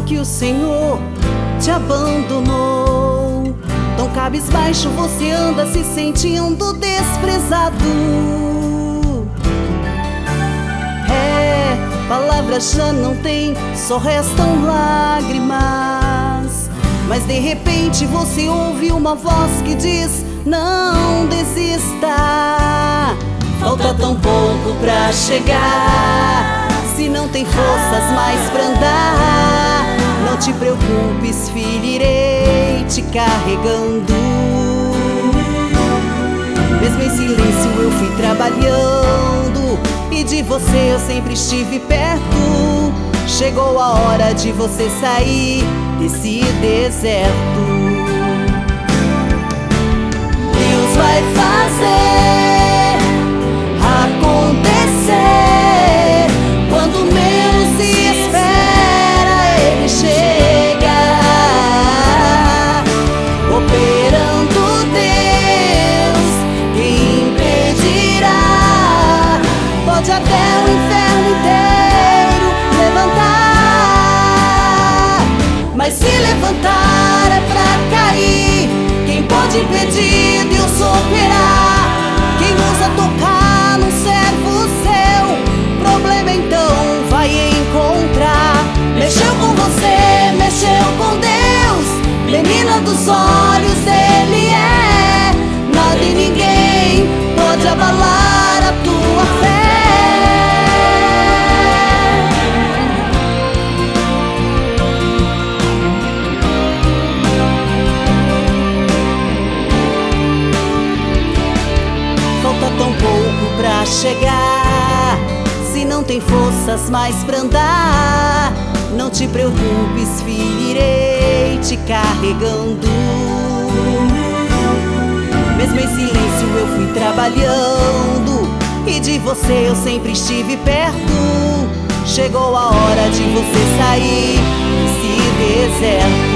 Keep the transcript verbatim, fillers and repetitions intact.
que o Senhor te abandonou. Tão cabisbaixo você anda se sentindo desprezado. É, palavras já não tem, só restam lágrimas. Mas de repente você ouve uma voz que diz: não desista, falta tão pouco pra chegar. Se não tem forças mais pra andar, não te preocupes, filho, irei te carregando. Mesmo em silêncio eu fui trabalhando, e de você eu sempre estive perto. Chegou a hora de você sair desse deserto. Deus vai fazer acontecer. Quando menos se espera, Ele chega, operando Deus, quem impedirá? Pode até o inferno inteiro levantar, mas se levantar é pra cair. Quem pode impedir Deus operar? Quem ousa tocar num servo seu, problema então vai encontrar. Mexeu com você, mexeu com Deus, menina dos olhos dele é. Nada e ninguém pode abalar a tua fé. Tão pouco pra chegar, se não tem forças mais pra andar, não te preocupes, filho, irei te carregando. Mesmo em silêncio eu fui trabalhando, e de você eu sempre estive perto. Chegou a hora de você sair desse deserto.